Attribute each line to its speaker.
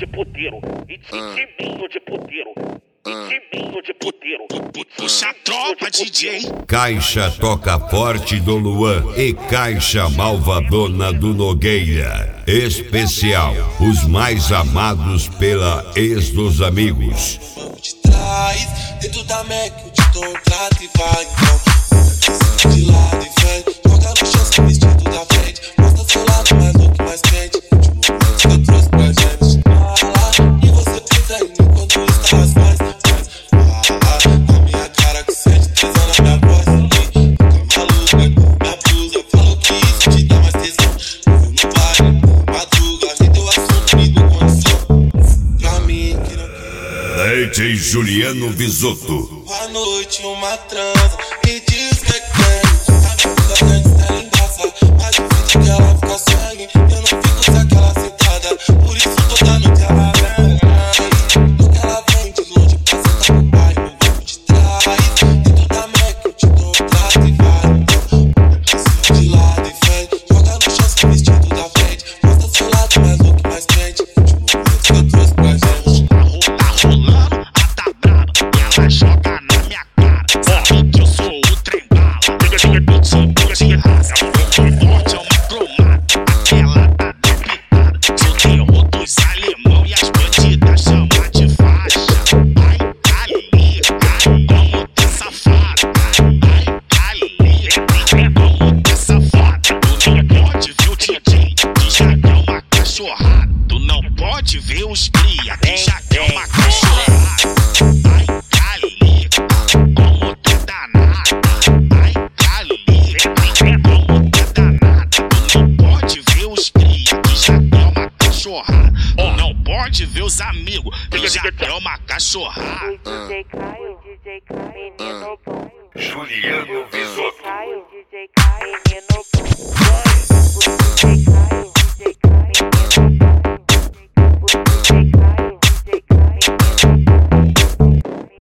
Speaker 1: puteiro, e timinho de puteiro, e timinho de puteiro.
Speaker 2: Puxa a tropa, DJ.
Speaker 3: Caixa Toca Forte do Luan e Caixa Malvadona do Nogueira. Especial, os mais amados pela ex dos amigos.
Speaker 4: De trás, dentro da Mac, eu te dou um trato e vai então. De lado e frente, joga no chão seu vestido da frente. Mostra seu lado mais louco, mais quente. Último momento que eu trouxe pra gente. E você pensa em mim quando estás mais. A minha cara que sente tesão na minha voz. Fica maluca, minha blusa falou que isso te dá mais tesão. Eu não vai, madruga, rendeu assunto, me deu condição. Pra mim que não quer.
Speaker 3: DJ Juliano Visotto.
Speaker 4: À noite uma transa, me diz que é quem. A bunda grande, ela engraça, mas difícil que ela fica sangue. Eu não fico sem aquela sentada, por isso toda noite ela vem. Porque ela vem de longe pra sentar no bairro, eu vou de trás. Dentro da Mac eu te dou um trato e vai. De lado e frente, joga no chão seu vestido da frente. Mostra seu lado mais louco, mais quente. Último momento que eu trouxe pra gente.
Speaker 2: Tá rolando, tá braba, e ela joga na minha cara. Sabe que eu sou o trem bala. Eu sou pura de raça, muito forte, é uma cromada. Aquela tá depitada, sou terror dos alemão e as bandidas chamam de faixa. Ai, ali, como tá safada. Ai, ali, como tá safada. Tu não pode ver o DJ, que já é uma cachorrada. Tu não pode ver os cria, que já é uma cachorrada. Ai, ali, como tá danada. Ai, ali, como tá danada. Tu não pode ver os cria, que já é uma cachorrada. Ou não pode ver os amigos, que já é uma cachorrada.
Speaker 5: DJ Caio, menino bom.
Speaker 3: Juliano Visotto.
Speaker 5: DJ Caio, menino bom.